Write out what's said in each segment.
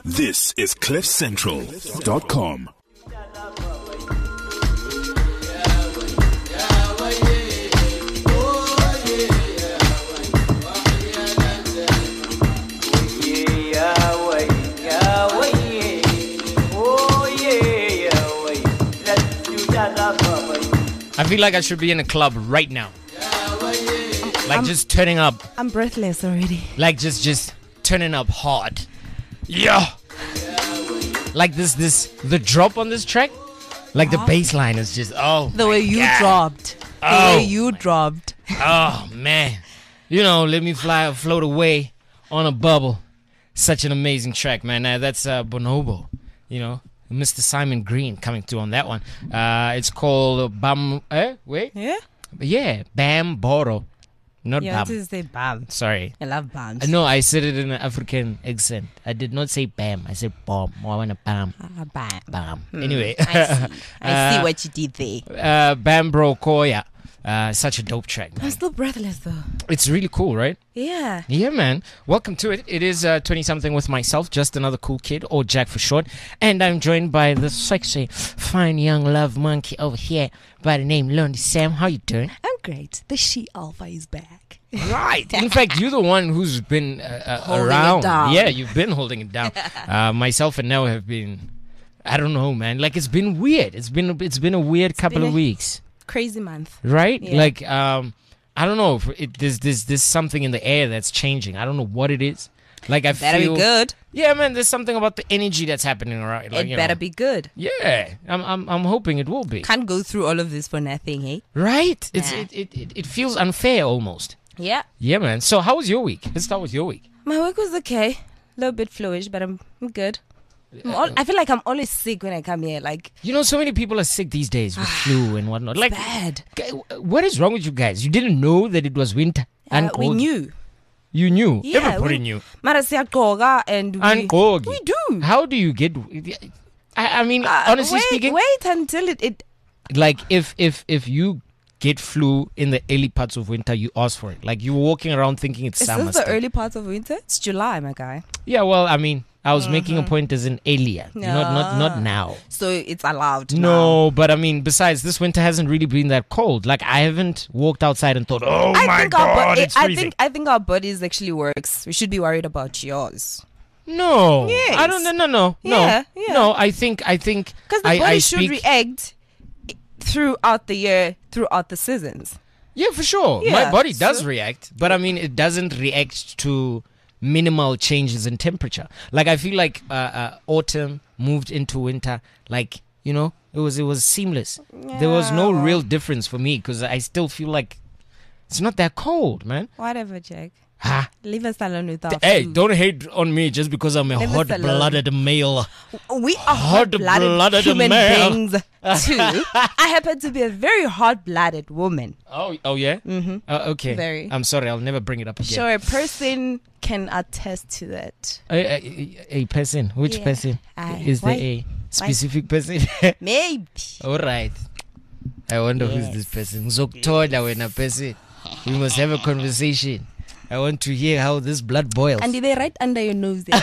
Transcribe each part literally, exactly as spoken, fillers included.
This is cliff central dot com. I feel like I should be in a club right now. Like I'm, just turning up. I'm breathless already. Like just just turning up hard. Yeah. Like this this the drop on this track. Like the bass line is just oh The way you God. dropped. The Oh way you dropped. Oh man. You know, let me fly float away on a bubble. Such an amazing track, man. Uh, that's uh, Bonobo, you know. Mister Simon Green coming through on that one. Uh, it's called Bam. Eh? Wait. Yeah? Yeah. Bam Boro. Not Yeah, Bam. to say bam. Sorry. I love bams. Uh, no, I said it in an African accent. I did not say bam. I said bomb. Oh, I want a bam. Ah, bam. Bam. Hmm. Anyway. I see. I see Uh, what you did there. uh, Bam Bro Koya. Uh, such a dope track, I'm man. still breathless though. It's really cool, right? Yeah. Yeah, man. Welcome to it. It is uh, twenty-something with myself, just another cool kid, or Jack for short. And I'm joined by the sexy, fine young love monkey over here by the name Lonely Sam. How you doing? I'm great. The she alpha is back. Right. In fact, you're the one who's been uh, uh, Holding it around. down. Yeah, you've been holding it down. uh, myself and Nell have been, I don't know, man. Like, it's been weird. It's been, it's been a weird It's couple been of a- weeks. Crazy month. Right? Yeah. Like, um, I don't know. If it, there's, there's, there's something in the air that's changing. I don't know what it is. Like, I Better feel. be good. Yeah, man. There's something about the energy that's happening around. Like, It you better know. be good. Yeah, I'm, I'm, I'm hoping it will be. Can't go through all of this for nothing, hey? Right? It's, Nah. it, it, it, it feels unfair almost. Yeah. Yeah, man. So, how was your week? Let's start with your week. My work was okay. A little bit fluish, but I'm, I'm good. I'm all, I feel like I'm always sick when I come here. Like, You know, so many people are sick these days with flu and whatnot. Like, bad. g- what is wrong with you guys? You didn't know that it was winter and Uh, we cold. knew. You knew. Yeah, Everybody we- knew. Mara siyagqoka and we, And cold. we do. How do you get? I, I mean, Uh, honestly wait, speaking, wait until it, it like if if if you get flu in the early parts of winter, you ask for it. Like you're walking around thinking it's is summer. this the still. early part of winter? It's July, my guy. Yeah, well, I mean, I was making a point as in earlier, not not not Ah. now. So it's allowed now. No, but I mean, besides, this winter hasn't really been that cold. Like I haven't walked outside and thought, oh I my think our god, bo- it's I freezing. think I think our bodies actually works. We should be worried about yours No, Yes. I don't. No, no, no, Yeah, no, yeah. no. I think, I think, because the I, body I should speak. react throughout the year, throughout the seasons. Yeah, for sure. Yeah, My body does so- react, but I mean, it doesn't react to minimal changes in temperature. Like I feel like uh, uh, autumn moved into winter. Like you know, it was it was seamless. There was no Yeah. real difference for me because I still feel like it's not that cold, man. Whatever, Jack. Ha. Leave us alone with our Hey, food. don't hate on me just because I'm a Leave us hot-blooded male. We are Hot-blooded hot-blooded human male. beings too. I happen to be a very hot-blooded woman. Oh, oh yeah. Mm-hmm. Uh, okay. Very. I'm sorry. I'll never bring it up again. Sure, a person can attest to that. A, a, a person. Which Yeah. person? Aye. Is Why? there a specific person? Maybe. All right. I wonder who's this person. Zokuthola wena person. We must have a conversation. I want to hear how this blood boils. And they right under your nose there.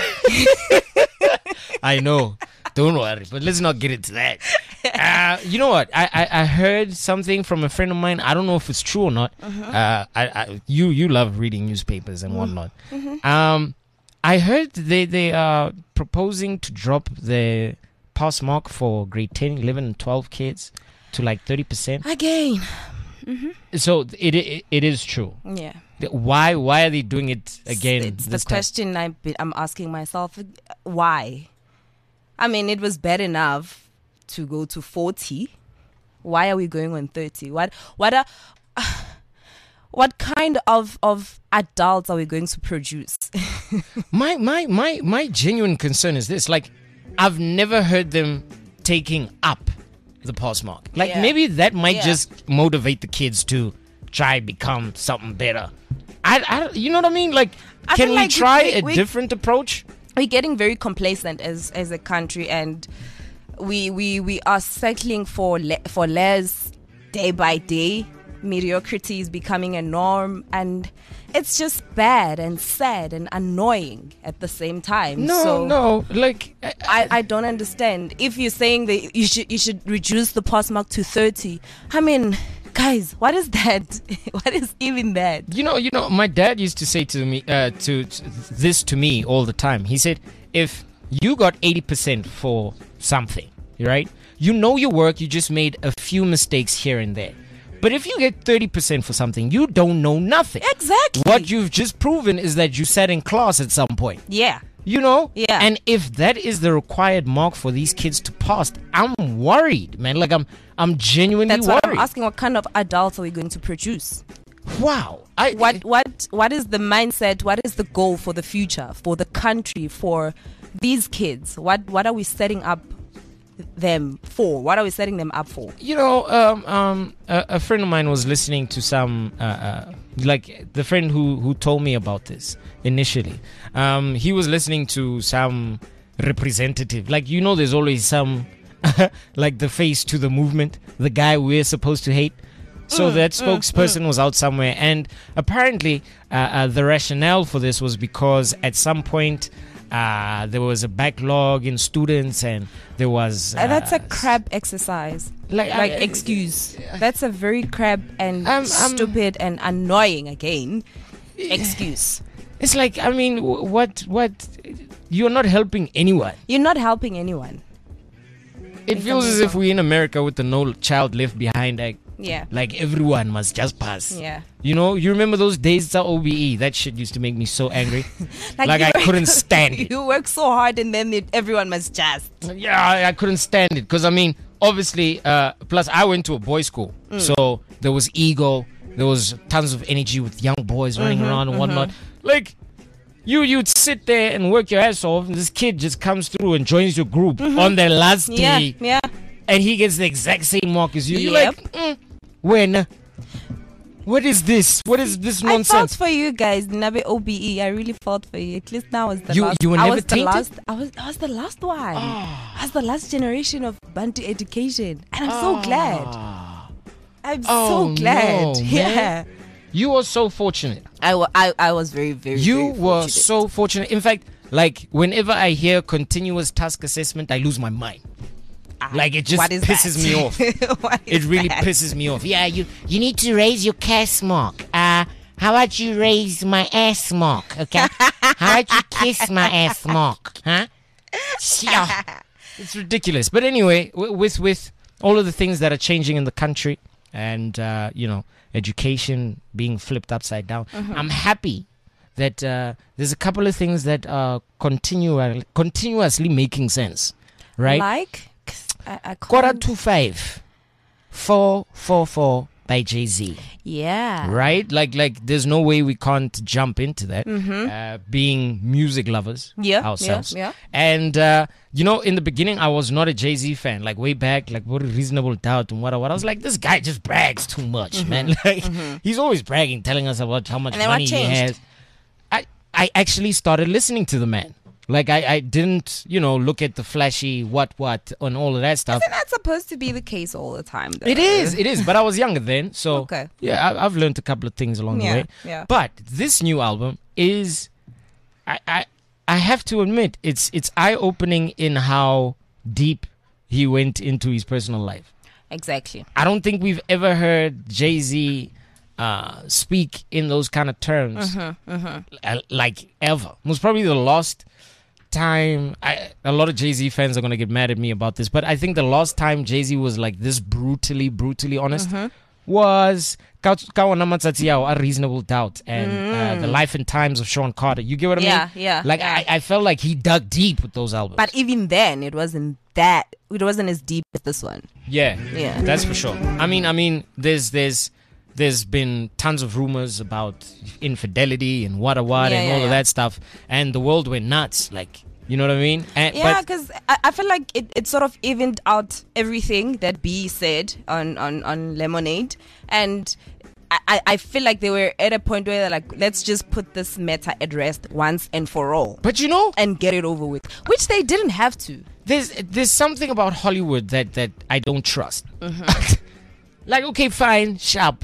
I know. Don't worry. But let's not get into that. Uh, you know what? I, I, I heard something from a friend of mine. I don't know if it's true or not. Uh, I, I, you you love reading newspapers and whatnot. Um, I heard they, they are proposing to drop the pass mark for grade ten, eleven, and twelve kids to like thirty percent. Again. So it, it it is true. Yeah. Why why are they doing it again? It's the this time? question I've been, I'm asking myself. Why? I mean, it was bad enough to go to forty. Why are we going on thirty? What what are what kind of of adults are we going to produce? My my my my genuine concern is this: like, I've never heard them taking up the pass mark. Like Yeah. maybe that might Yeah. just motivate the kids to try become something better. I, I you know what I mean? Like, I can feel we like we- try we- a we- different approach? We're getting very complacent as as a country, and we we we are settling for le- for less day by day. Mediocrity is becoming a norm, and it's just bad and sad and annoying at the same time. No, so no, like I, I, I don't understand. If you're saying that you should you should reduce the pass mark to thirty, I mean, guys, what is that? What is even that? you know, you know, my dad used to say to me, uh, to, to this to me all the time. He said, if you got eighty percent for something, right? You know your work. You just made a few mistakes here and there. But if you get thirty percent for something, you don't know nothing. Exactly. What you've just proven is that you sat in class at some point. Yeah. You know? Yeah. And if that is the required mark for these kids to pass, I'm worried, man. Like, I'm I'm genuinely That's worried. what I'm asking. What kind of adults are we going to produce? Wow. I, What what what is the mindset? What is the goal for the future, for the country, for these kids? What what are we setting up them for? What are we setting them up for? You know, um, um, a, a friend of mine was listening to some, uh, uh, like the friend who, who told me about this initially. Um, he was listening to some representative. Like, you know, there's always some, like the face to the movement, the guy we're supposed to hate. So Mm, that mm, spokesperson was out somewhere. And apparently, uh, uh, the rationale for this was because at some point, Uh, there was a backlog in students, and there was. Uh, Uh, that's a crab exercise. Like, Like I- excuse. That's a very crab and Um, um, stupid and annoying again. Excuse. It's like, I mean, wh- what, what? You're not helping anyone. You're not helping anyone. It feels as if we're in America with the No Child Left Behind Act. Yeah. Like everyone must just pass. Yeah. You know, you remember those days at O B E? That shit used to make me so angry. Like, you I work- couldn't stand it. You work so hard and then it, everyone must just. Yeah, I, I couldn't stand it because I mean, obviously, uh, plus I went to a boys' school, so there was ego, there was tons of energy with young boys running around and whatnot. Like, you you'd sit there and work your ass off, and this kid just comes through and joins your group on their last Yeah. day, Yeah. and he gets the exact same mark as you. You're Yep. like, mm, when? What is this? What is this I felt nonsense? for you guys, Nabe O B E. I really felt for you. At least now I was the You- last. you were I never was the tainted? last. I was. I was the last one. I was the last generation of Bantu education, and I'm so glad. I'm Oh, so glad. no, yeah. man. You were so fortunate. I, wa- I, I was very, very, You very were fortunate. so fortunate. In fact, like whenever I hear continuous task assessment, I lose my mind. Ah, Like it just what is pisses that? me off. What It is really that? pisses me off. Yeah, you you need to raise your cast mark. Uh, how about you raise my ass mark? Okay. How about you kiss my ass mark? Huh? Yeah. It's ridiculous. But anyway, w- with with all of the things that are changing in the country, and uh, you know, education being flipped upside down, Mm-hmm. I'm happy that uh, there's a couple of things that are continual, continuously making sense, right? Like, I, I Quarter can't- to five, four four four by Jay Z, Yeah. right? Like like there's no way we can't jump into that. Uh, being music lovers Mm-hmm. Yeah, yeah, ourselves, yeah. and uh, you know, in the beginning, I was not a Jay Z fan. Like way back, like what a Reasonable Doubt and what what I was like, this guy just brags too much, man. Like he's always bragging, telling us about how much Mm-hmm. And then what money he changed? has. I I actually started listening to the man. Like I, I didn't, you know, look at the flashy what what and all of that stuff. Isn't that supposed to be the case all the time, though? It is, it is. But I was younger then, so Okay. yeah, I, I've learned a couple of things along Yeah, the way. yeah. But this new album is, I, I, I have to admit, it's it's eye opening in how deep he went into his personal life. Exactly. I don't think we've ever heard Jay Z uh, speak in those kind of terms, Mm-hmm, uh, like ever. It was probably the last time. I, a lot of Jay Z fans are gonna get mad at me about this, but I think the last time Jay Z was like this brutally, brutally honest Mm-hmm. was Ka Kawana Matsatsi Yao, A Reasonable Doubt, and uh, The Life and Times of Sean Carter. You get what I Mm. Yeah, mean? yeah, Like yeah. I, I felt like he dug deep with those albums. But even then, it wasn't that. It wasn't as deep as this one. Yeah, Yeah. that's for sure. I mean, I mean, there's there's there's been tons of rumors about infidelity and what a what Yeah, and yeah, all yeah. of that stuff, and the world went nuts. Like, you know what I mean? And, Yeah, but because I, I feel like it, it sort of evened out everything that B said on, on, on Lemonade. And I, I- I feel like they were at a point where they're like, let's just put this matter at rest once and for all but you know, and get it over with, which they didn't have to. there's there's something about Hollywood that that I don't trust. Mm-hmm. Like, okay, fine, sharp.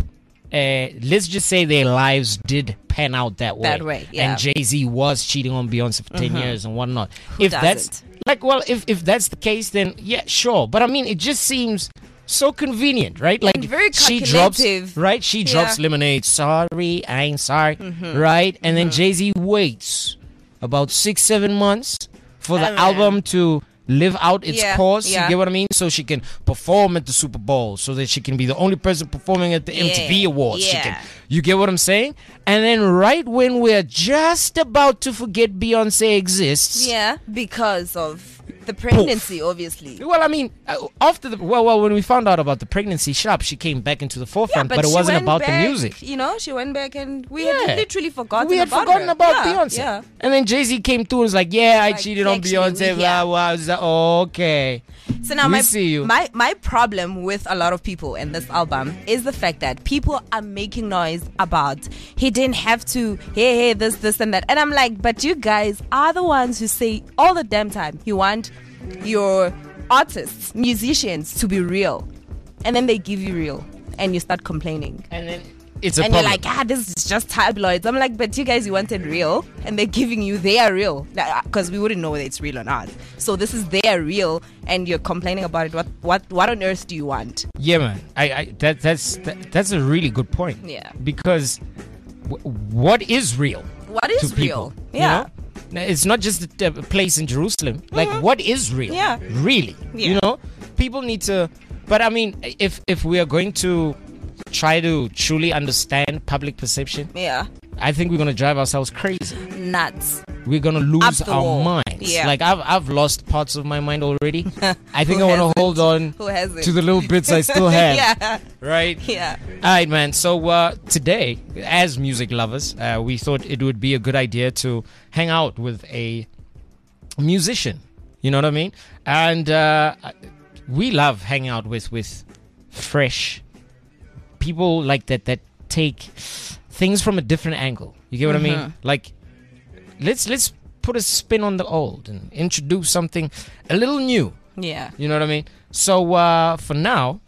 uh, let's just say their lives did pan out that way. That way, yeah. And Jay-Z was cheating on Beyonce for ten years and whatnot. Who if that's doesn't? like, well, if if that's the case, then yeah, sure. But I mean, it just seems so convenient, right? Like And very she drops, calculative. right? She drops Yeah. Lemonade. Sorry, I ain't sorry, right? And then Jay-Z waits about six, seven months for the Oh, man. album to live out its Yeah, course. yeah. You get what I mean? So she can perform at the Super Bowl, so that she can be the only person performing at the M T V Yeah, Awards. She yeah. can, you get what I'm saying? And then right when we're just about to forget Beyonce exists, Yeah, because of the pregnancy, obviously. well, I mean, uh, after the well, well, when we found out about the pregnancy, shut up, she came back into the forefront, but, it she wasn't went about back, the music. You know, she went back and we Yeah. had literally forgotten We had about forgotten her. about Yeah, Beyonce, Yeah. and then Jay Z came through and was like, "Yeah, I Like, cheated on actually, Beyonce." we- Blah, yeah. blah. I was like, oh, okay. So now We my, see you. my my problem with a lot of people in this album is the fact that people are making noise about he didn't have to, hey, hey, this, this, and that. And I'm like, but you guys are the ones who say all the damn time you want your artists, musicians to be real. And then they give you real and you start complaining. And then it's a And problem. you're like, ah, this is just tabloids. I'm like, but you guys, you wanted real, and they're giving you their real, because we wouldn't know whether it's real or not. So this is their real, and you're complaining about it. What, what, what on earth do you want? Yeah, man. I, I that that's that, that's a really good point. Yeah. Because w- what is real What is to people? real? you Yeah. know? Now, it's not just a a place in Jerusalem. Like, what is real? Yeah. Really. You Yeah. know, people need to. But I mean, if if we are going to try to truly understand public perception, Yeah, I think we're gonna drive ourselves crazy. nuts. We're gonna lose Up the our wall. minds. Yeah. Like I've I've lost parts of my mind already. I think Who I want to hasn't? hold on Who hasn't? to the little bits I still have. yeah, Right. yeah. All right, man. So uh, today, as music lovers, uh, we thought it would be a good idea to hang out with a musician. You know what I mean? And uh, we love hanging out with with fresh people like that that take things from a different angle. You get what I mean? Like, let's let's put a spin on the old and introduce something a little new. Yeah. You know what I mean? So uh, for now,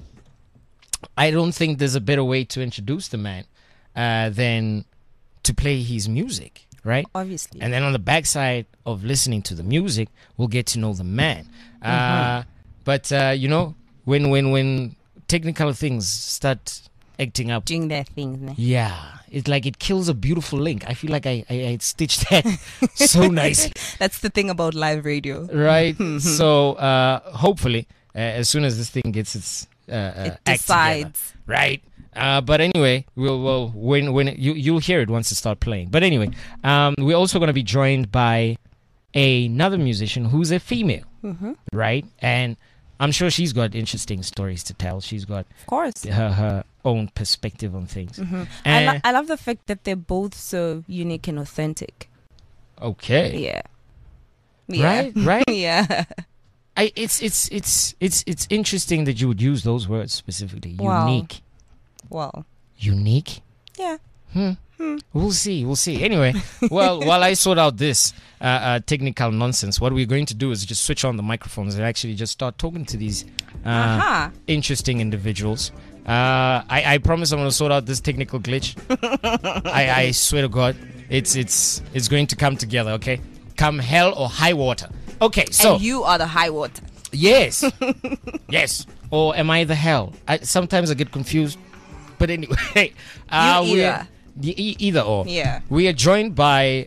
I don't think there's a better way to introduce the man uh, than to play his music, right? Obviously. And then on the backside of listening to the music, we'll get to know the man. Uh, but uh, you know, when when when technical things start acting up, Doing their things. Ne? yeah, it's like it kills a beautiful link. I feel like I I, I stitched that so nicely. That's the thing about live radio. Right. So uh, hopefully, uh, as soon as this thing gets its uh, uh, It act together, decides. right? Uh, but anyway, we'll, we'll when when it, you you'll hear it once it start playing. But anyway, um, we're also going to be joined by another musician who's a female, Mm-hmm. right? And I'm sure she's got interesting stories to tell. She's got Of course. her her own perspective on things. I, And, lo- I love the fact that they're both so unique and authentic. okay, Yeah. Yeah. right, right. yeah. I, it's it's it's it's it's interesting that you would use those words specifically. Wow. Unique, Well, unique. yeah. Hmm. We'll see. We'll see. Anyway, well, while I sort out this uh, uh, technical nonsense, what we're going to do is just switch on the microphones and actually just start talking to these uh, Aha. interesting individuals. Uh, I, I promise I'm going to sort out this technical glitch. I, I swear to God, it's it's it's going to come together. Okay, come hell or high water. Okay, so And you are the high water. yes, yes, or am I the hell? I, sometimes I get confused. But anyway, uh, You we're- either. the e- either or. Yeah. We are joined by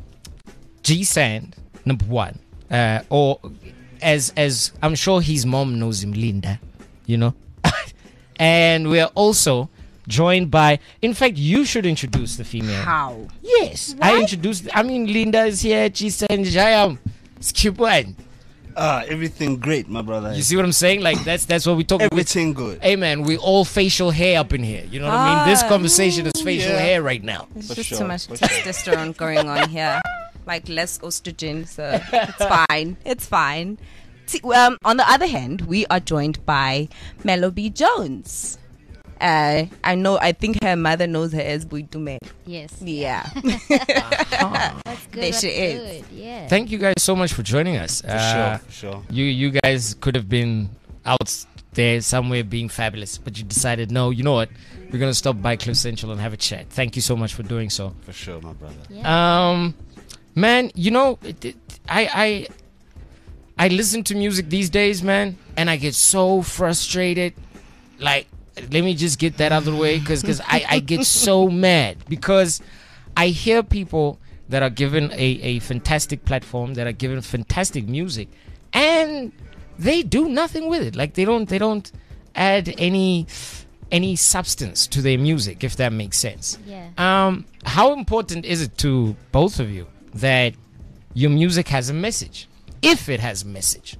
G Sand, number one, uh, or as as I'm sure his mom knows him, Linda, you know. And we are also joined by. In fact, you should introduce the female. How? Yes, I introduced. I mean, Linda is here. G Sand, Jayam, skip one. Ah, everything great, my brother. You see what I'm saying? Like that's that's what we talk about. everything good. Hey man, we all facial hair up in here. You know what I mean? This Ah, conversation is facial yeah. hair right now. There's For just sure, too much for sure. testosterone going on here. Like less estrogen, so it's fine. It's fine. See, um, on the other hand, we are joined by Melody Jones. Uh, I know. I think her mother knows her as Buitume. Yes. Yeah. That's good. There that's she is. good. Yeah. Thank you guys so much for joining us. For Uh, sure, for sure. You you guys could have been out there somewhere being fabulous, but you decided, no, you know what? We're going to stop by Cliff Central and have a chat. Thank you so much for doing so. For sure, my brother. Yeah. Um, man, you know, it, it, I, I, I listen to music these days, man, and I get so frustrated. Like, let me just get that out of the way, because because I, I get so mad because I hear people that are given a, a fantastic platform, that are given fantastic music, and they do nothing with it. Like they don't they don't add any any substance to their music, if that makes sense. Yeah. Um, how important is it to both of you that your music has a message, if it has a message?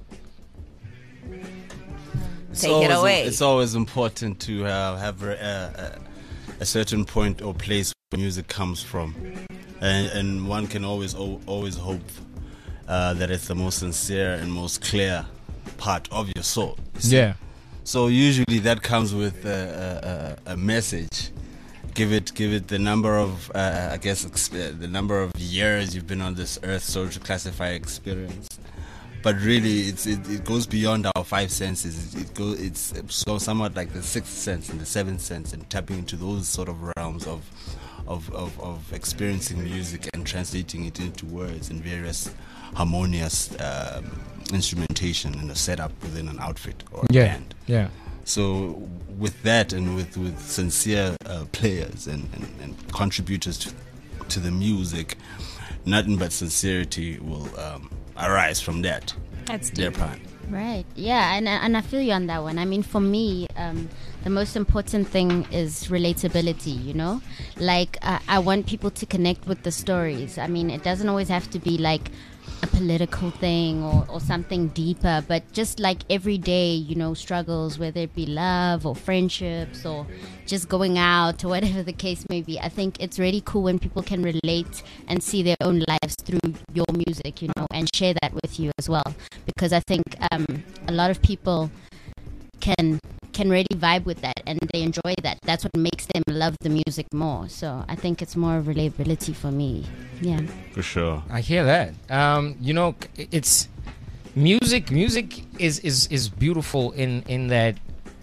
It's Take it always- away. It's always important to uh, have a, a, a certain point or place where music comes from, and, and one can always o- always hope uh, that it's the most sincere and most clear part of your soul. you see. Yeah. So usually that comes with a, a, a message. Give it, give it the number of, uh, I guess, exp- the number of years you've been on this earth, so to classify experience. But really, it's it, it goes beyond our five senses. It, it goes, it's so somewhat like the sixth sense and the seventh sense, and tapping into those sort of realms of, of, of, of experiencing music and translating it into words and various harmonious um, instrumentation and a setup within an outfit or a Yeah. band. Yeah. So with that, and with, with sincere uh, players and, and, and contributors to, to the music, nothing but sincerity will um, arise from that. That's Their deep. part. Right. Yeah, and and I feel you on that one. I mean, for me, um, the most important thing is relatability. You know, like uh, I want people to connect with the stories. I mean, it doesn't always have to be like a political thing or, or something deeper, but just like everyday, you know, struggles, whether it be love or friendships or just going out or whatever the case may be. I think it's really cool when people can relate and see their own lives through your music, you know, and share that with you as well. Because I think um, a lot of people can can really vibe with that and they enjoy that. That's what makes them love the music more. So I think it's more relatability for me. Yeah. For sure. I hear that. Um, you know, c- it's music. Music is, is, is beautiful in, in that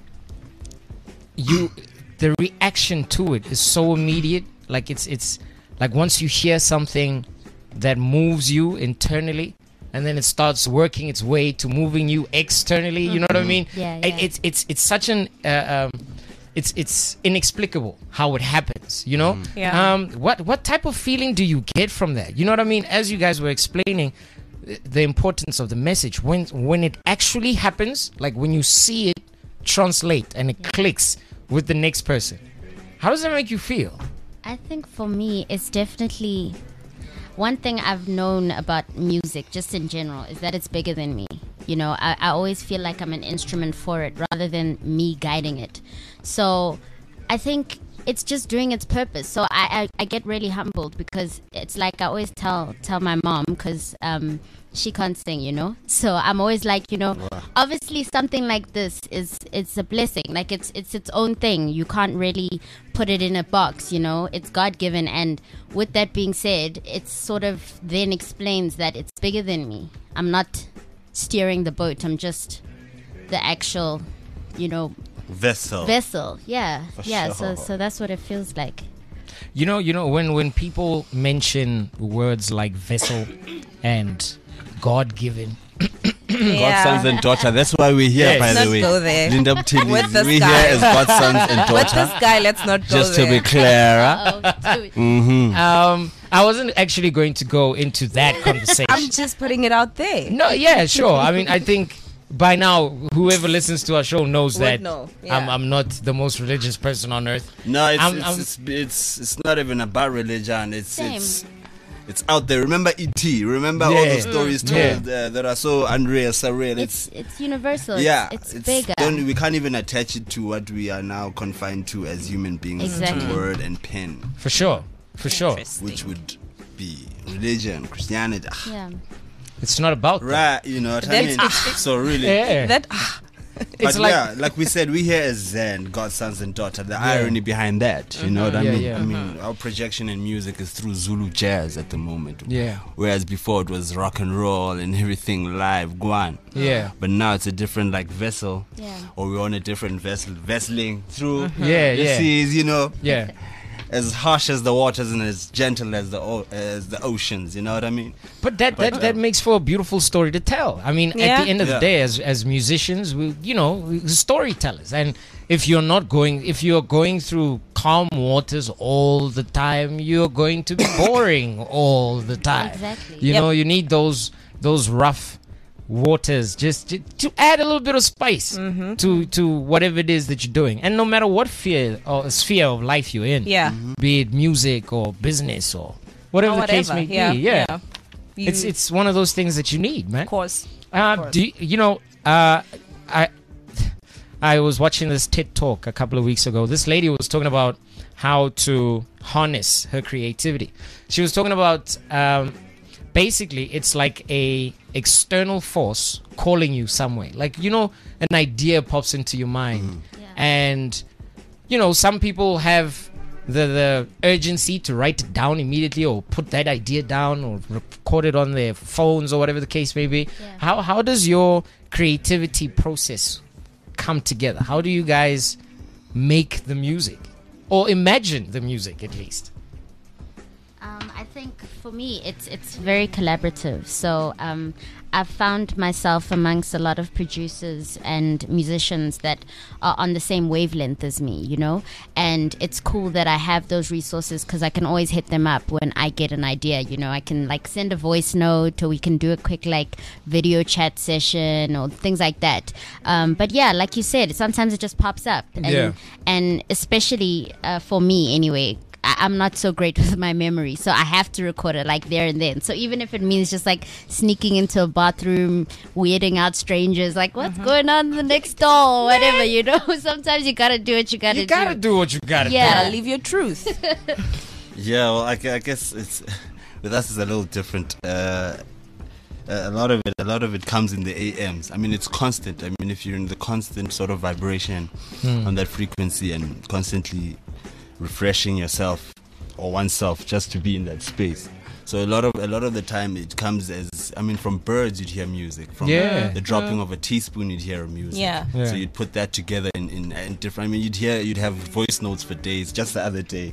you the reaction to it is so immediate. Like it's it's like once you hear something that moves you internally, and then it starts working its way to moving you externally. You know what I mean? Yeah, It- yeah. It's it's it's such an uh, um, it's it's inexplicable how it happens. You know? Yeah. Um, what what type of feeling do you get from that? You know what I mean? As you guys were explaining th- the importance of the message, when when it actually happens, like when you see it translate and it clicks with the next person, how does that make you feel? I think for me, it's definitely one thing I've known about music, just in general, is that it's bigger than me. You know, I, I always feel like I'm an instrument for it rather than me guiding it. So I think it's just doing its purpose. So I, I, I get really humbled because it's like I always tell tell my mom because um, she can't sing, you know. So I'm always like, you know, obviously something like this is it's a blessing. Like it's it's its own thing. You can't really put it in a box, you know. It's God given, and with that being said, it sort of then explains that it's bigger than me. I'm not steering the boat. I'm just the actual, you know, Vessel. vessel. Yeah, For yeah. So sure. so that's what it feels like. You know, you know when when people mention words like vessel and God-given, Yeah. Godsons and daughter. That's why we're here, Yes. by Let's the way. go there. Linda Butili, With this we're guy. here as godsons and With this daughter. guy, let's not go Just to there. be clear. huh? Oh, dude. Mm-hmm. um, I wasn't actually going to go into that conversation. I'm just putting it out there. No, yeah, sure. I mean, I think by now, whoever listens to our show knows Would that know, I'm, yeah. I'm not the most religious person on earth. No, it's I'm- it's, I'm- it's it's it's not even about religion. It's Same. it's it's out there. Remember E T. Remember all Yeah. the stories Mm. told uh, that are so unreal, surreal. It's It's, it's universal. It's, yeah, it's, bigger. don't- we can't even attach it to what we are now confined to as human beings, Exactly. to word and pen, For sure. For sure. which would be religion, Christianity. Ah, Yeah. It's not about that. Right, you know what I That's- mean? So really, Yeah. That ah, It's but like yeah, like we said, we hear as Zen, God, sons, and daughter. The irony behind that, you know what I Yeah, mean? yeah. I mean, our projection in music is through Zulu jazz at the moment. Yeah. Whereas before it was rock and roll and everything live, guan. Yeah. But now it's a different like vessel, Yeah. or we're on a different vessel, vesseling through Yeah, the yeah. seas, you know, Yeah. as harsh as the waters and as gentle as the o- as the oceans. You know what I mean? But that that, But, that uh, makes for a beautiful story to tell. I mean, at Yeah. the end of Yeah. the day, as as musicians, we you know we're storytellers, and if you're not going, if you're going through calm waters all the time, you're going to be boring all the time. Exactly. You Yep. know, you need those those rough waters just to, to add a little bit of spice Mm-hmm. to to whatever it is that you're doing, and no matter what fear or sphere of life you're in, Yeah. be it music or business or whatever Or the case whatever. may yeah. be, yeah. You- It's it's one of those things that you need, man. of course. Uh, course. do you, you know? Uh, I I was watching this TED talk a couple of weeks ago. This lady was talking about how to harness her creativity. She was talking about um, basically it's like a external force calling you somewhere. Like you know, an idea pops into your mind, Yeah. and you know some people have the the urgency to write it down immediately or put that idea down or record it on their phones or whatever the case may be. Yeah. How how does your creativity process come together? How do you guys make the music or imagine the music at least? Um, I think for me, it's it's very collaborative. So um, I've found myself amongst a lot of producers and musicians that are on the same wavelength as me, you know. And it's cool that I have those resources because I can always hit them up when I get an idea. You know, I can like send a voice note, or we can do a quick like video chat session or things like that. Um, but yeah, like you said, sometimes it just pops up, and Yeah. and especially uh, for me anyway. I- I'm not so great with my memory, so I have to record it like there and then. So even if it means just like sneaking into a bathroom, weirding out strangers, like what's going on in the next door, or whatever, you know. Sometimes you gotta do what you gotta You gotta do. do what you gotta Yeah. Gotta live your truth. Yeah, well, I, gu- I guess it's with us it's a little different. Uh, a lot of it, a lot of it comes in the A Ms. I mean, it's constant. I mean, if you're in the constant sort of vibration on that frequency and constantly refreshing yourself or oneself just to be in that space. So a lot of a lot of the time it comes as I mean, from birds you'd hear music. From Yeah. the dropping of a teaspoon you'd hear music. Yeah. Yeah. So you'd put that together in, in, in different. I mean, you'd hear you'd have voice notes for days. Just the other day,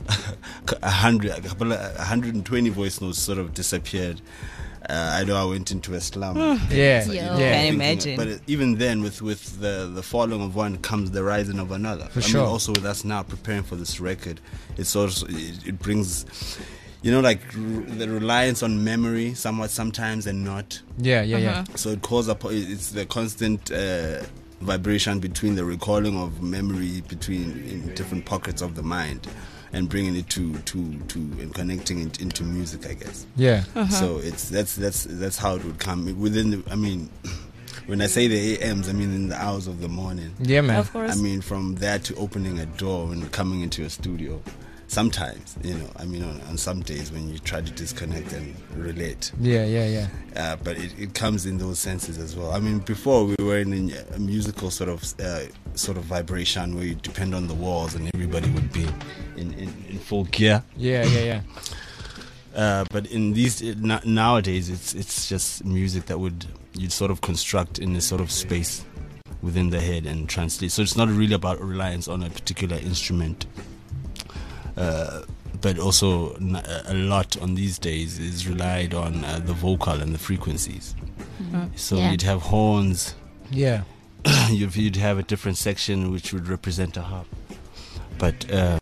a hundred, a couple, of, a hundred and twenty voice notes sort of disappeared. Uh, I know I went into a slum. Yeah. Yo. Yeah. Can thinking- imagine. But even then, with with the the falling of one comes the rising of another. For I sure. mean, also with us now preparing for this record, it's also it, it brings, you know, like r- the reliance on memory, somewhat sometimes and not. Yeah, yeah, yeah. So it calls up. It's the constant uh, vibration between the recalling of memory between in different pockets of the mind, and bringing it to to to and connecting it into music, I guess. Yeah. So it's that's that's that's how it would come within. The, I mean, when I say the A Ms, I mean in the hours of the morning. Yeah, man. Of course. I mean from there to opening a door and coming into a studio. Sometimes, you know, I mean, on, on some days when you try to disconnect and relate, Yeah, yeah, yeah. uh, but it, it comes in those senses as well. I mean, before we were in a musical sort of uh, sort of vibration where you depend on the walls and everybody would be in, in, in full gear. Yeah, yeah, yeah. Uh, but in these uh, n- nowadays, it's it's just music that would you'd sort of construct in a sort of space within the head and translate. So it's not really about reliance on a particular instrument, uh, but also n- a lot on these days is relied on uh, the vocal and the frequencies. So Yeah. you'd have horns, Yeah. you'd, you'd have a different section which would represent a harp, but. Uh,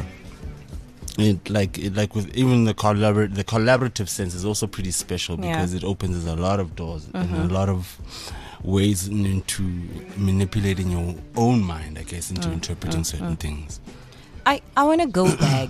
It like it like with even the collabor- the collaborative sense is also pretty special Yeah. because it opens a lot of doors and a lot of ways into manipulating your own mind, I guess, into interpreting certain things. I, I want to go back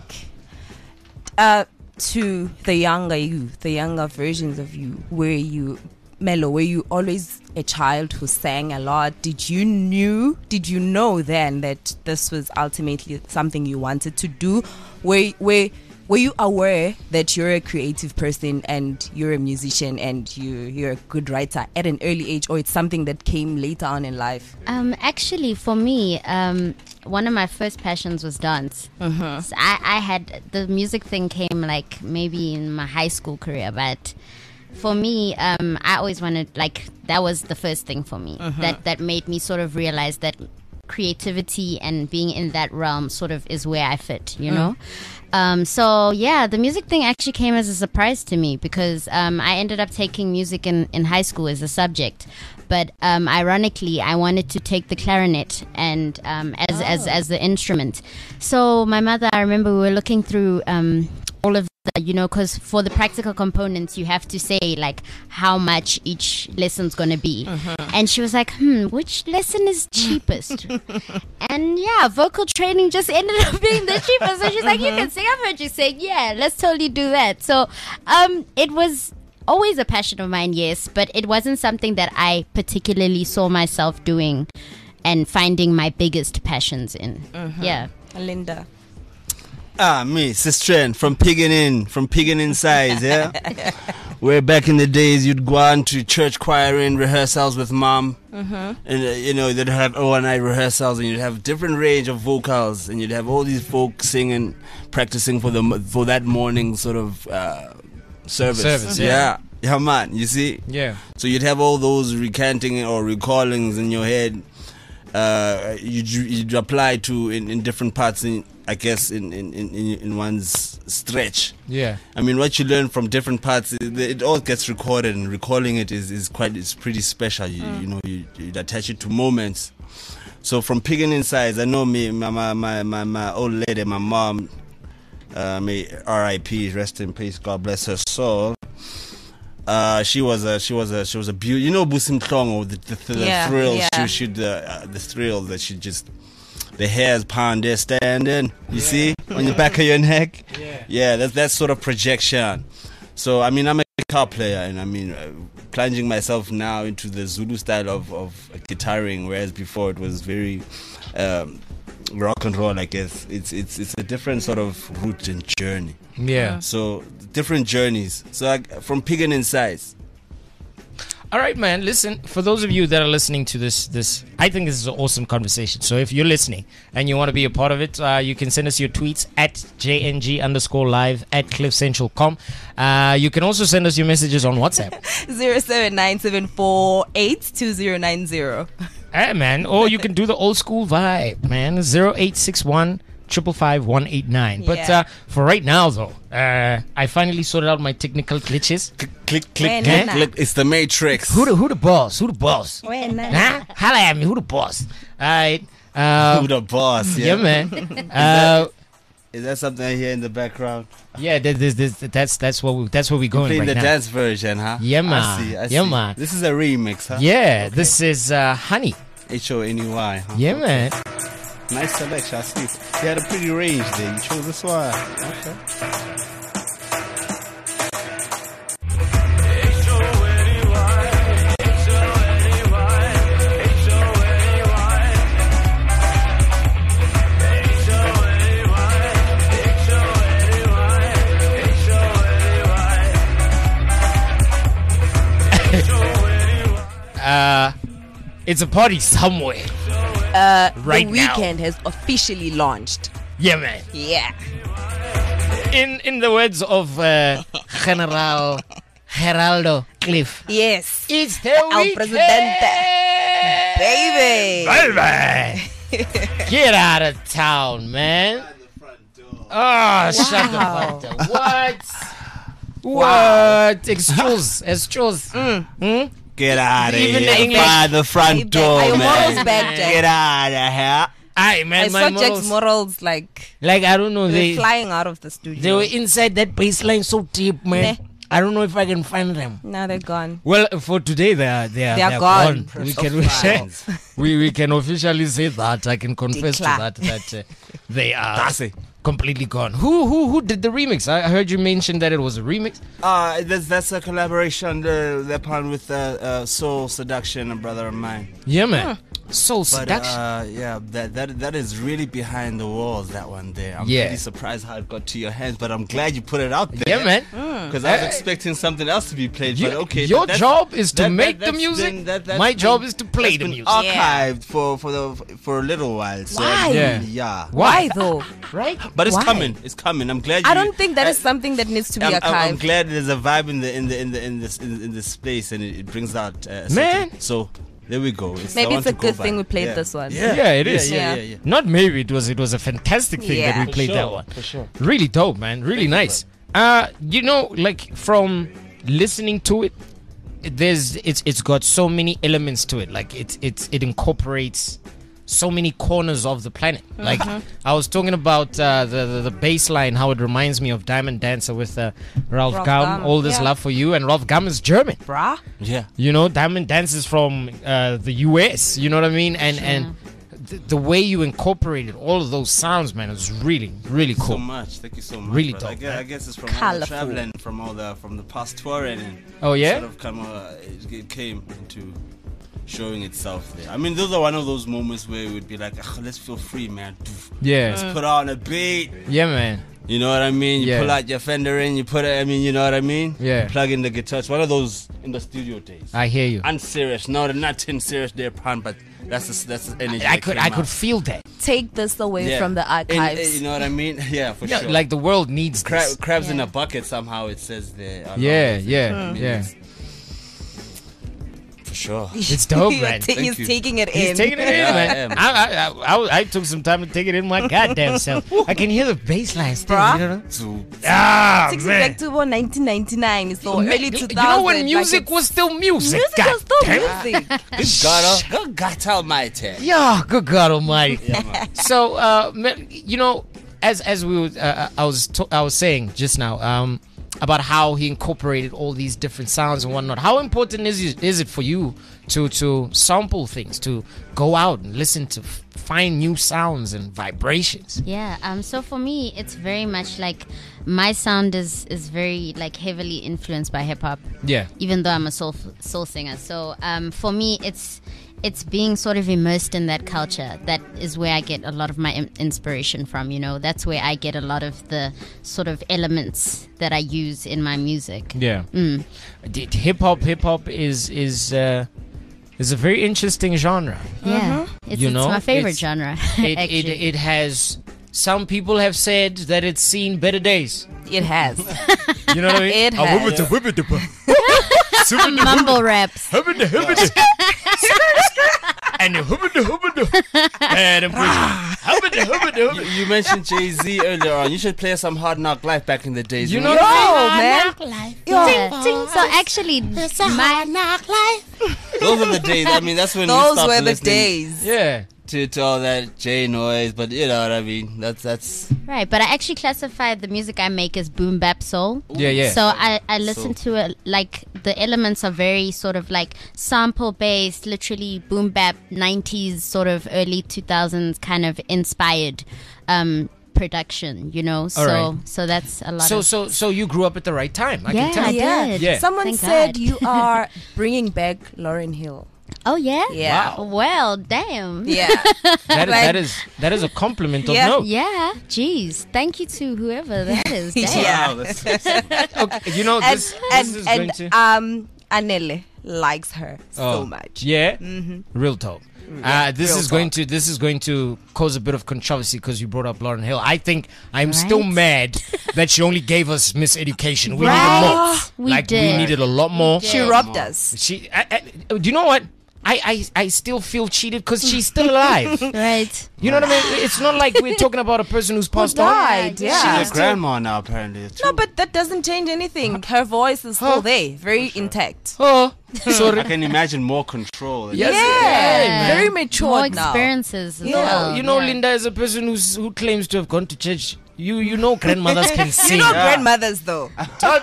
uh, to the younger you, the younger versions of you, where you, Melo, were you always a child who sang a lot? Did you knew? Did you know then that this was ultimately something you wanted to do? Were were were you aware that you're a creative person and you're a musician and you you're a good writer at an early age, or it's something that came later on in life? Um, actually, for me, um, one of my first passions was dance. Mm-hmm. So I, I had the music thing came like maybe in my high school career, but for me, um, I always wanted, like, that was the first thing for me Mm-hmm. that that made me sort of realize that creativity and being in that realm sort of is where I fit, you know. Um, so yeah, the music thing actually came as a surprise to me because um, I ended up taking music in, in high school as a subject. But um, ironically, I wanted to take the clarinet and um, as, as as the instrument. So my mother, I remember we were looking through um, all of the, you know, because for the practical components, you have to say like how much each lesson's going to be. And she was like, hmm, which lesson is cheapest? And yeah, vocal training just ended up being the cheapest. So she's like, you can sing. I've heard you sing. Yeah, let's totally do that. So um, it was always a passion of mine, yes, but it wasn't something that I particularly saw myself doing and finding my biggest passions in. Yeah. Linda. Ah, me, Sister, from Piggin in, from Piggin inside, yeah? Where back in the days you'd go on to church choir in rehearsals with mom. Mm-hmm. And, uh, you know, they'd have overnight rehearsals and you'd have different range of vocals and you'd have all these folk singing, practicing for the for that morning sort of uh, service. Service, yeah. yeah. Yeah, man, you see? Yeah. So you'd have all those recanting or recallings in your head. Uh, you'd, you'd apply to in, in different parts, in, I guess, in, in, in, in one's stretch. Yeah. I mean, what you learn from different parts, it, it all gets recorded, and recalling it is, is quite, it's pretty special. You, you know, you, you'd attach it to moments. So from Piggin Insides, I know me, my, my, my, my, my old lady, my mom, uh, may R I P, rest in peace, God bless her soul. Uh, she was a she was a she was a beauty. You know, Busim Tlongo, the, the, the Yeah, thrills. yeah. She should uh, uh, the thrill that she just the hairs pound there standing. You see on the back of your neck. Yeah. Yeah, that's that sort of projection. So I mean, I'm a guitar player, and I mean, uh, plunging myself now into the Zulu style of of guitaring, whereas before it was very um, rock and roll. I guess it's it's it's a different sort of route and journey. Yeah. So different journeys. So I, from Piggin Insides. All right, man. Listen, for those of you that are listening to this, this I think this is an awesome conversation. So if you're listening and you want to be a part of it, uh, you can send us your tweets at J N G underscore live at cliff central dot com. Uh, you can also send us your messages on WhatsApp. Zero seven nine seven four eight two zero nine zero. Hey, man. Or you can do the old school vibe, man. zero eight six one triple five one eight nine. But Yeah. uh, for right now, though, uh, I finally sorted out my technical glitches. Click, click, click, When click, na- click. It's the Matrix. Who the who the boss? Who the boss? When na- Huh? Holla at me. Who the boss? All right. Uh, Who the boss? yeah, Yeah, man. Uh, Is that something I hear in the background? yeah, that, this, this, that's that's what we, that's what we're going Playing right the now. dance version, huh? Yeah, I man. see, I Yeah, see. man. This is a remix, huh? Yeah, this is uh, Honey. H O N E Y. Huh? Yeah, man. Nice selection. I see. You had a pretty range there. You chose this one. Okay. Uh, it's a party somewhere. Uh, Right the now. weekend has officially launched. Yeah, man. Yeah. In in the words of uh, General Geraldo Cliff, Yes. it's the El weekend, Presidente. Baby. baby. Get out of town, man. Oh, shut the Wow. fuck up. What? What? Excuse, excuse. Hmm? Get out of Even here. the English- By the front Are door, your morals man. back, Jack? Get out of here. Aye, man, I my saw Jack's morals, morals like like I don't know, they they were flying out of the studio. they were inside that baseline so deep, man. Meh. I don't know if I can find them. Now they're gone. Well, for today, they are they are, They are they are gone. gone. We can we, we can officially say that. I can confess Declare. to that that uh, they are That's it. completely gone. Who who who did the remix? I I heard you mention that it was a remix. Uh, that's, that's a collaboration, uh, that part with uh, uh, Soul Seduction, a brother of mine. Yeah, man. Soul But seduction. uh, yeah, that that that is really behind the walls. That one there. I'm Yeah. pretty surprised how it got to your hands, but I'm glad you put it out there. Yeah, man. Because I was Uh, expecting something else to be played. You- but okay, your that- job is to that- make the that's music. been- that- that's My been- job is to play that's the been music. Archived for for the for a little while. So Why? Yeah. yeah. Why though? Right? But it's Why? coming. It's coming. I'm glad. You, I don't think that is I- something that needs to be I'm, I'm, I'm archived. glad there's a vibe in the in the in the in this in, in this space, and it, it brings out uh, something. Man. So there we go. It's Maybe the it's one a to go good by. thing we played Yeah. this one. Yeah, Yeah, it is. Yeah, yeah, Yeah. yeah. yeah. Not maybe it was. It was a fantastic thing that Yeah. we played that one. For sure. Really dope, man. Really nice. Uh, you know, like from listening to it, there's it's it's got so many elements to it. Like it it it incorporates so many corners of the planet. Like I was talking about uh, the, the the bass line, how it reminds me of Diamond Dancer with uh, Ralph, Ralph Gum, Gum, All This yeah. Love for You, and Ralph Gum is German. Bruh. Yeah. You know, Diamond Dance is from uh, the U S. You know what I mean? And and th- the way you incorporated all of those sounds, man, is really really So cool. much. Thank you so much. Really brother. I dope, guess, man. I guess it's from all the Colourful. traveling, from all the from the past touring, and Oh yeah. sort of come uh, it, it came into showing itself there. I mean, those are one of those moments where it would be like, "Ugh, let's feel free, man. Yeah. Mm. Put on a beat. Yeah, man. You know what I mean? You Yeah. pull out your Fender in, you put it, I mean, you know what I mean? Yeah. Plug in the guitar. It's one of those in the studio days. I hear you. Unserious. No, they're not tin serious there, pun, but that's the, that's the energy. I that could came I could out. feel that. Take this away Yeah. from the In- archives. you know what I mean? Yeah, for Yeah, sure. like the world needs Cra- this. crabs in Yeah. a bucket somehow it says there. I Yeah, love it. yeah, I mean, yeah. it's- For sure. It's dope, You're man. ta- Thank he's you. taking it He's in. taking it in, Yeah, I man. am. I, I, I, I, I took some time to take it in my goddamn self. I can hear the bass line still. Bruh. You know? So, Ah, Takes me man. back to about nineteen ninety-nine. So Man, early you two thousands. know when like music it's- was still music. Music God was still damn. music. good God, good God almighty. Yeah, good God Almighty. Yeah, man. So, uh, man, you know, as as we were, uh, I was to- I was saying just now, um, about how he incorporated all these different sounds and whatnot. How important is it, is it for you to to sample things, to go out and listen to f- find new sounds and vibrations? Yeah. Um. So for me, it's very much like my sound is is very like heavily influenced by hip hop. Yeah. Even though I'm a soul soul singer. So um, for me, it's it's being sort of immersed in that culture. That is where I get a lot of my in- inspiration from. You know, that's where I get a lot of the sort of elements that I use in my music. Yeah. Mm. Hip hop, hip hop is is uh, is a very interesting genre. Yeah, it's, You it's know, my favorite it's- genre. It, it actually. it has. Some people have said that it's seen better days. It has. You know what I mean? It Ah, has. whip it, whip it, whip it. Mumble raps. Hubbity, hubbity. And the hubbity, hubbity. And the push. Hubbity, hubbity, You, hubbity. you mentioned Jay Z earlier on. You should play some Hard Knock Life back in the days. You when know we- what I Yo, man. Yeah. So actually, my those are the days. I mean, that's when we Those stopped were the listening days. Yeah. To, to all that J noise, but you know what I mean. That's that's. right, but I actually classify the music I make as boom bap soul. Yeah, yeah. So I, I listen So- to it like the elements are very sort of like sample based, literally boom bap nineties, sort of early two thousands kind of inspired um, production, you know. So right. so that's a lot So of so so you grew up at the right time. I Yeah. can tell. Yeah. did. Yeah. Someone Thank said God. you are bringing back Lauren Hill. Oh yeah? Yeah. Wow. Well, damn. Yeah. That, Like- that is that is a compliment of Yeah. note. Yeah, jeez. Thank you to whoever that is. Damn. Yeah. Wow, that's, Okay, you know and this, and, this is and going to um Anele likes her so Oh, much. Yeah, Mm-hmm. real dope. uh, this real is going talk. to this is going to cause a bit of controversy because you brought up Lauren Hill. I think I'm still Right. mad that she only gave us Miss Education. We Right. needed more. We like we did. needed a lot more. did. She robbed us. She, I, I, do you know what? I, I, I still feel cheated because she's still alive. Right. You know what I mean? It's not like we're talking about a person who's passed on. died, yeah. she's a grandma now, apparently. Too. No, but that doesn't change anything. Her voice is still there, very intact. Oh, I sorry. can imagine more control. Yes. Yeah, Yeah, very More mature now. experiences as Yeah. well. You know, yeah. Linda is a person who's who claims to have gone to church. You you know, grandmothers can You sing. know Yeah. grandmothers though.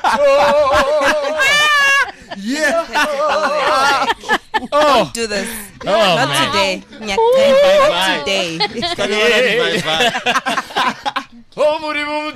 Oh, Do this. oh Not man. today. Not Bye-bye. today. Oh, Murimu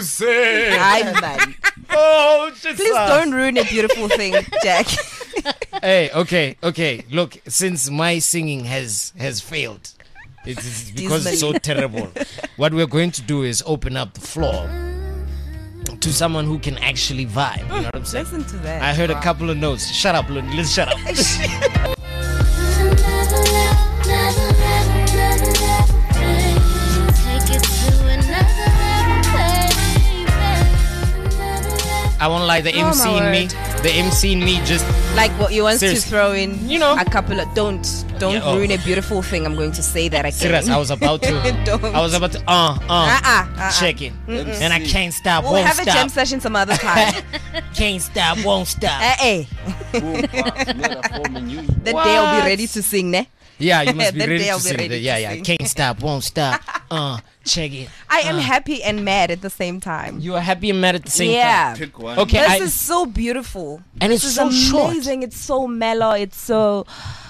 Mutuse. Hi, man. Oh, shit. Please don't ruin a beautiful thing, Jack. Hey, okay, okay. Look, since my singing has has failed, it's, it's because it's so terrible. What we're going to do is open up the floor to someone who can actually vibe. You know what I'm saying? Listen to that. I heard a couple of notes. Shut up, Lund. Let's shut up. I won't lie, the Oh, M C my in me, word. the M C in me just Like what you want Seriously. to throw in, You know. a couple of don't don't Yeah, oh. ruin a beautiful thing. I'm going to say that again. serious. I was about to, Don't. I was about to, uh, uh, Uh-uh, uh-uh. check it, and I can't stop, We'll won't have a jam stop, session some other time. can't stop, won't stop. Eh, eh. The What? day I'll be ready to sing, ne? Yeah, you must be That ready day to I'll be sing. ready the- to yeah, yeah, sing. can't stop, won't stop. Uh, check it. I am happy and mad at the same time. You are happy and mad at the same Yeah. Pick one. time. Okay, This I, is so beautiful. and it's This is so short. amazing. It's so mellow. It's so.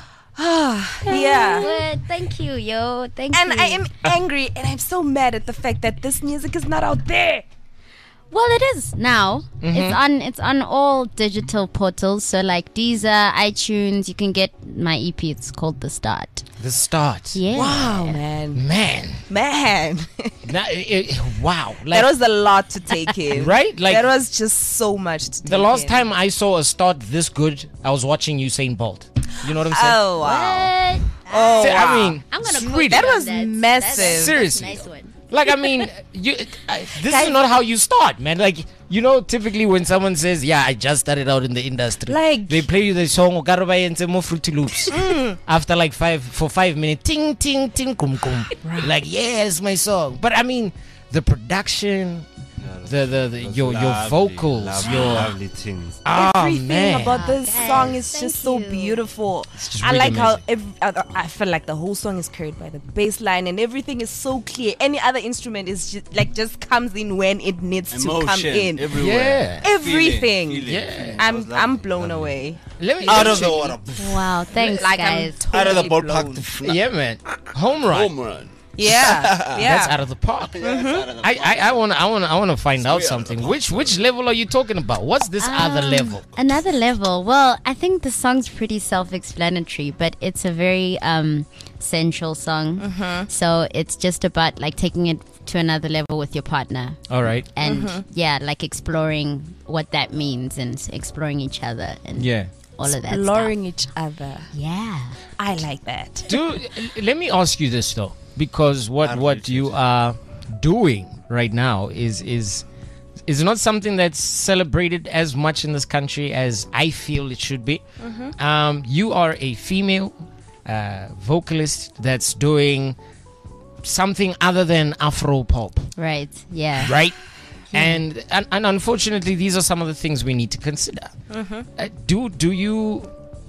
Ah, yeah. Well, thank you, yo. Thank And you. I am angry and I'm so mad at the fact that this music is not out there. Well, it is now. Mm-hmm. It's on. It's on all digital portals. So like Deezer, iTunes. You can get my E P. It's called The Start. The start. Yeah. Wow, man. Man, Man. that, it, wow. Like, That was a lot to take in. Right? Like- that was just so much to take the last in. time I saw a start this good, I was watching Usain Bolt. You know what I'm saying? Oh, wow. What? Oh, See, wow. I mean, I'm gonna it's put really- That you on was That's- massive. that's- Seriously. That's a nice one. Like, I mean, you, I, this Guys- is not how you start, man. Like, you know, typically when someone says, yeah, I just started out in the industry, Like- they play you the song "Okaroba Yenze Mo Fruity Loops" Mm. after like five, for five minutes, ting, ting, ting, kum, kum. Like, yeah, it's my song. But I mean, the production, the, the, the your, your vocals, lovely, your, lovely things. ah, Everything man. about this Guys, song is thank just so you. beautiful. It's just I really like how amazing. ev- uh, I feel like the whole song is carried by the bass line and everything is so clear. Any other instrument is just like just comes in when it needs to come Emotion in. everywhere. Yeah. Everything. Feeling, Yeah. feeling. I'm It was I'm lovely, blown lovely. away. Let me, Out let me of the check- water. Wow. Thanks, Like guys. I'm totally Out of the ballpark. blown. To fly. Yeah, man. Home run. Home run. Yeah, yeah. That's out of the park. Mm-hmm. I, I, I want to I want I want to find out Straight out of the something. park. Which which level are you talking about? What's this other Um, level? Another level. Well, I think the song's pretty self-explanatory, but it's a very um, sensual song. Mm-hmm. So it's just about like taking it to another level with your partner, All right. and Mm-hmm. yeah, like exploring what that means and exploring each other and Yeah. all of that Exploring each other. stuff. Yeah. I like that. Do let me ask you this though, because what I'll what fix you it. are doing right now is is is not something that's celebrated as much in this country as I feel it should be. Um, you are a female uh, vocalist that's doing something other than Afro pop. Right. Yeah. Right? And, and and unfortunately, these are some of the things we need to consider. Uh, do do you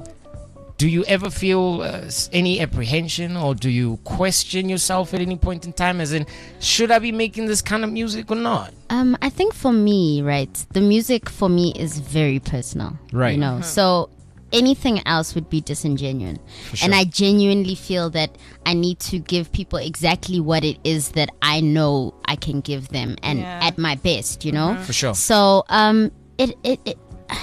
do you ever feel uh, s- any apprehension, or do you question yourself at any point in time? As in, should I be making this kind of music or not? Um, I think for me, right, the music for me is very personal. Right. You know, so anything else would be disingenuous. sure. And I genuinely feel that I need to give people exactly what it is that I know I can give them, and Yeah. at my best, you know? For sure. So, um, it, it, it,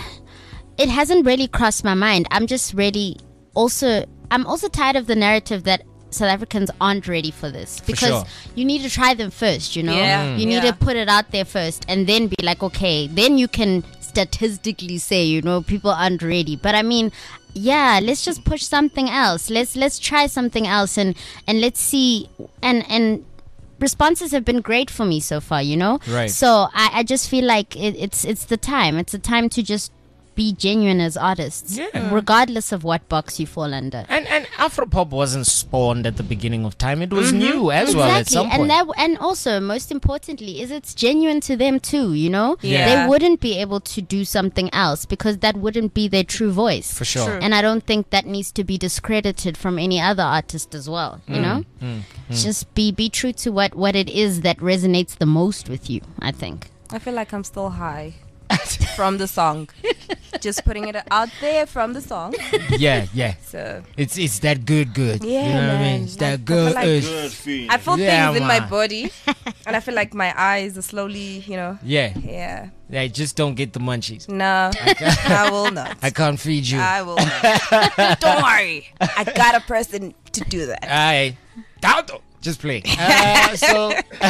it hasn't really crossed my mind. I'm just really also, I'm also tired of the narrative that South Africans aren't ready for this, because sure. you need to try them first, you know? Yeah. Mm. You need Yeah. to put it out there first and then be like, okay, then you can statistically say, you know, people aren't ready. But I mean, yeah, let's just push something else. Let's let's try something else, and and let's see. And and responses have been great for me so far, you know. Right. So I, I just feel like it, it's it's the time. It's the time to just be genuine as artists, Yeah. regardless of what box you fall under. And and Afropop wasn't spawned at the beginning of time. It was new as well at some point. and that and also most importantly is it's genuine to them too, you know. Yeah. They wouldn't be able to do something else because that wouldn't be their true voice. For sure. True. And I don't think that needs to be discredited from any other artist as well, you know. Just be be true to what what it is that resonates the most with you, I think. I feel like I'm still high from the song. Just putting it out there from the song. Yeah, yeah. So It's it's that good, good. Yeah, you know what I man. mean? It's Like, that I feel good. like- urge. Good feeling. I feel Yeah, things in my man. body And I feel like my eyes are slowly, you know. Yeah. Yeah. Yeah, just don't get the munchies. No, I will not. I can't feed you. I will not. Don't worry. I got a person to do that. I Tato. Just play. Uh, so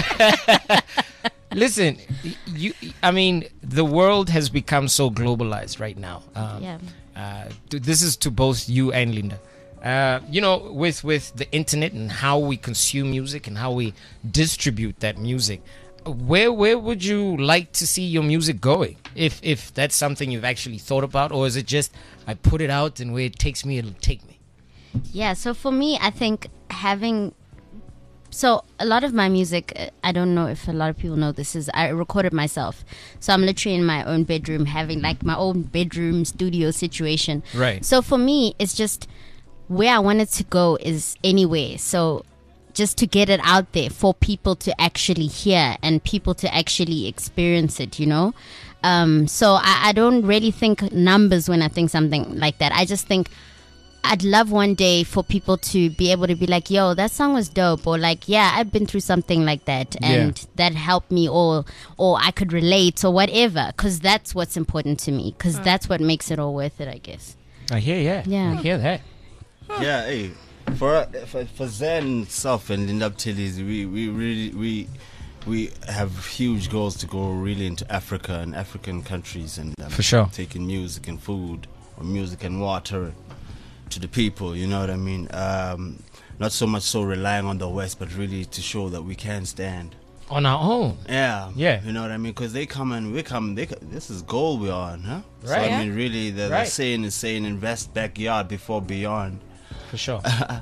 listen, you I mean the world has become so globalized right now. Um, Yeah. uh, to- this is to both you and Linda. Uh, you know, with with the internet and how we consume music and how we distribute that music, where where would you like to see your music going? If if that's something you've actually thought about, or is it just I put it out and where it takes me, it'll take me? Yeah, so for me, I think having. So a lot of my music, uh, I don't know if a lot of people know this, is I recorded myself. So I'm literally in my own bedroom having like my own bedroom studio situation. Right. So for me, it's just where I wanted to go is anywhere. So just to get it out there for people to actually hear and people to actually experience it, you know? Um, so I, I don't really think numbers when I think something like that. I just think I'd love one day for people to be able to be like, yo, that song was dope, or like, yeah, I've been through something like that and Yeah. that helped me, or or I could relate or whatever, because that's what's important to me, because that's what makes it all worth it, I guess. I hear, yeah, Yeah. I hear that. Yeah, hey, for for, for Zen itself and Linda Tilly's, we we really we we have huge goals to go really into Africa and African countries and um, For sure. taking music and food or music and water to the people. You know what I mean? Um, not so much so relying on the West, but really to show that we can stand. On our own. Yeah, Yeah. You know what I mean? Because they come and we come. They co- this is gold we're on, huh? So Right. I mean, really, the, Right. the saying is saying invest backyard before beyond, For sure.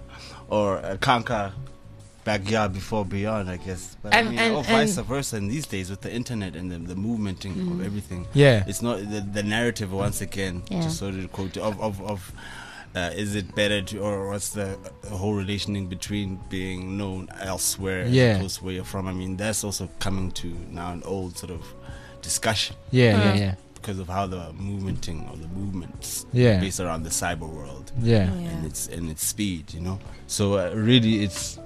or uh, conquer backyard before beyond, I guess. But And- I mean, and- or vice and- versa. And these days with the internet and the, the movement and of everything, Yeah. it's not the, the narrative once again. Yeah. Just sort of quote of of. of uh, is it better to, or what's the uh, whole relationing between being known elsewhere Yeah. as opposed to where you're from? I mean, that's also coming to now an old sort of discussion Yeah, yeah, yeah. because of how the movementing or the movements Yeah. based around the cyber world Yeah. and its and its speed, you know. So uh, really, it's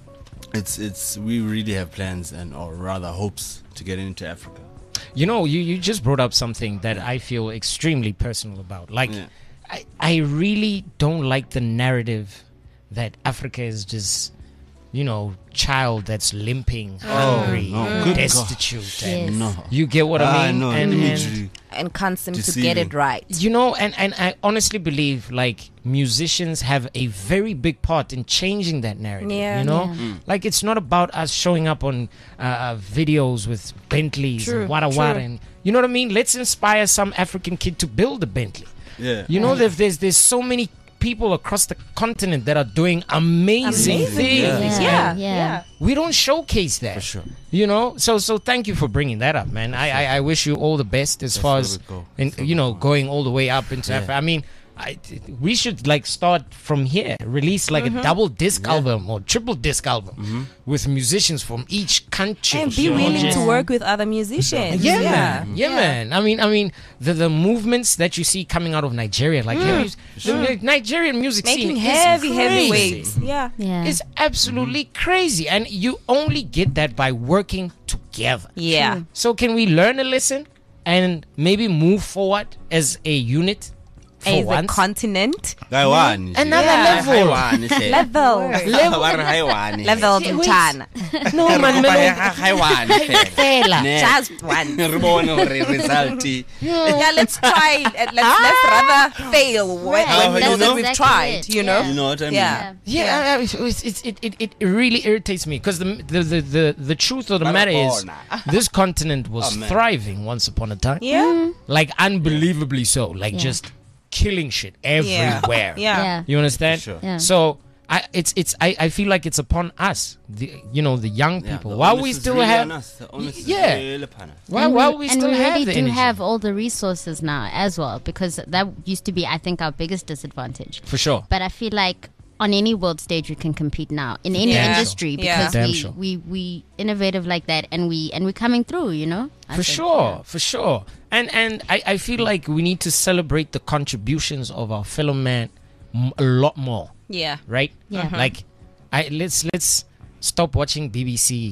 it's it's we really have plans and or rather hopes to get into Africa. You know, you, you just brought up something that I feel extremely personal about. Like, Yeah. I, I really don't like the narrative that Africa is just, you know, child that's limping, hungry, no. Good God. destitute. And Yes. No, you get what Ah, I mean? no, and, and imagery. And can't seem to get Deceiving. it right. you know, and, and I honestly believe like musicians have a very big part in changing that narrative. Yeah. You know, Yeah. Mm. like it's not about us showing up on uh, uh, videos with Bentleys True, and wada true. wada, and you know what I mean. Let's inspire some African kid to build a Bentley. Yeah, You know, there's there's there's so many people across the continent that are doing amazing, Amazing things. things. Yeah. Yeah. Yeah. Yeah. We don't showcase that. for sure. You know, so so thank you for bringing that up, man. I I, I wish you all the best as That's far where as we go. in, That's where you we know go. going all the way up into Yeah. Africa. I mean, I, we should like start from here, release like Mm-hmm. a double disc album or triple disc album with musicians from each country. And be you know, willing just- to work with other musicians. yeah, Yeah. man. Yeah, man. I mean, I mean, the the movements that you see coming out of Nigeria, like heavy- the Nigerian music Making scene heavy, is heavy crazy. waves. Yeah. Yeah. It's absolutely crazy, and you only get that by working together. Yeah. So can we learn a lesson and maybe move forward as a unit for As a once? continent. Haiwan. Another Yeah. level. Haiwan, hle. Level. Level. Ba re Haiwan, hle. Level Wait. Chana. No, Re man. kopa Melo- ha- Haiwan fela. Fela. Ne. Just one. Re bone hore result Yeah, let's try. it. And let's, let's rather fail when, How- when you know that know? we've Exactly tried, it. you know? You know what I mean? Yeah. Yeah, I- I- it's, it's, it, it, it really irritates me because the, the, the, the, the truth of the matter is Barabona. this continent was Oh, man. thriving once upon a time. Yeah. Like unbelievably so. Like Yeah. just killing shit everywhere. Yeah. Yeah. You understand? For sure. Yeah. So I it's it's I, I feel like it's upon us, the you know, the young Yeah, people. the while onus we is still really have on us. The onus is yeah. really upon us. while, And while we and still we have really the do energy. have all the resources now as well, because that used to be, I think, our biggest disadvantage. for sure. But I feel like on any world stage we can compete now in any Damn sure. industry Yeah. because Damn we, sure. we we innovative like that, and we and we're coming through, you know. I For think, sure, yeah. for sure. And and I, I feel like we need to celebrate the contributions of our fellow man m- a lot more, Yeah. right? Yeah. Mhm. Like I let's let's stop watching B B C and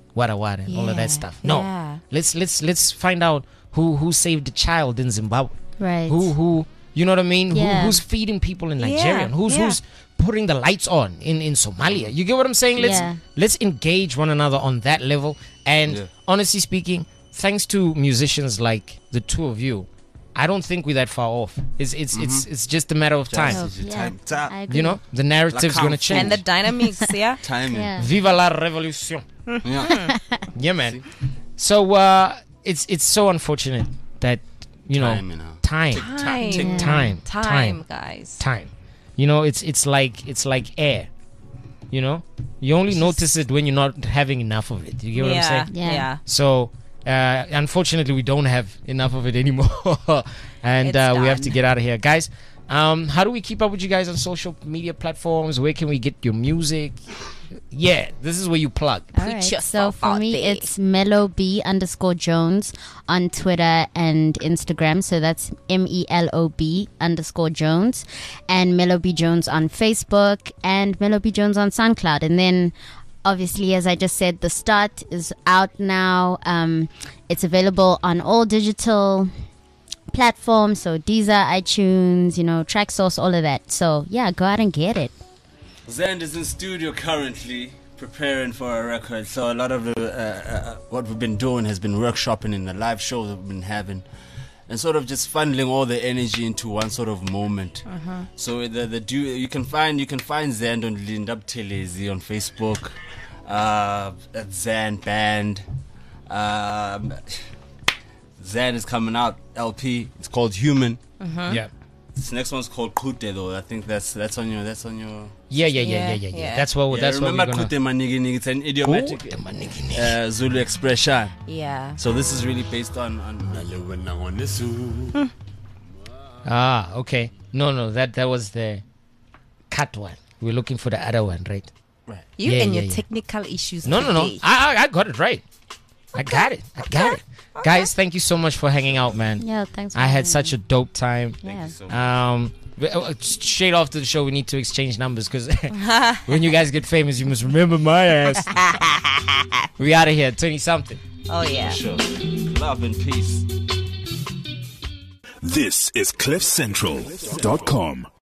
wada wada, all of Yeah, that stuff. No, yeah. let's let's let's find out who who saved a child in Zimbabwe. Right. Who who you know what I mean? Yeah. Who, who's feeding people in Nigeria? Yeah, And who's yeah. who's putting the lights on in, in Somalia? You get what I'm saying? Let's Yeah. let's engage one another on that level. And Yeah. honestly speaking, thanks to musicians like the two of you, I don't think we're that far off. It's it's it's it's just a matter of time. Oh, Just your yeah. time. Ta- I agree. You know, the narrative's Like gonna how change. And the dynamics, yeah. Timing. Yeah. Viva la revolution. Yeah. Yeah, man. So uh, it's it's so unfortunate that you know Time, you know. time, Time. time, Yeah. time, Time, guys. time. You know, it's it's like it's like air. You know, you only notice it when you're not having enough of it. You get what I'm Yeah, saying? Yeah. yeah. So uh, unfortunately, we don't have enough of it anymore, and It's uh, we have done. to get out of here, guys. Um, how do we keep up with you guys on social media platforms? Where can we get your music? Yeah, this is where you plug. All Put right. So yourself for out me, there. it's Melob underscore Jones on Twitter and Instagram. So that's M E L O B underscore Jones, and Melob Jones on Facebook, and Melob Jones on SoundCloud. And then, obviously, as I just said, The Start is out now. Um, it's available on all digital platforms, so Deezer, iTunes, you know, Tracksource, all of that. So yeah, go out and get it. Zand is in studio currently preparing for a record. So a lot of the, uh, uh, what we've been doing has been workshopping in the live shows that we've been having, and sort of just funneling all the energy into one sort of moment. So the the du- you can find you can find Zand on Lindab Telezi on Facebook, uh, at Zand Band. Um, Zand is coming out L P. It's called Human. Yeah. This next one's called Kute though. I think that's that's on your that's on your. Yeah, yeah, yeah, yeah, Yeah, yeah, yeah. yeah. That's what. Yeah, that's what we're remember gonna. Kute Manigi Nigi? It's an idiomatic Kute manigi nigi. uh, Zulu expression. Yeah. So this is really based on on. Ah, okay. No, no, that that was the cut one. We're looking for the other one, right? Right. You Yeah, and yeah, your yeah. technical issues. No, no, no. today. I, I, I got it right. I got it. I got it. Guys, thank you so much for hanging out, man. Yeah, thanks. For I had having such me. a dope time. Yeah. So Um, w- uh, straight after the show, we need to exchange numbers because when you guys get famous, you must remember my ass. We out of here, twenty something. Oh yeah. sure. Love and peace. This is cliff central dot com.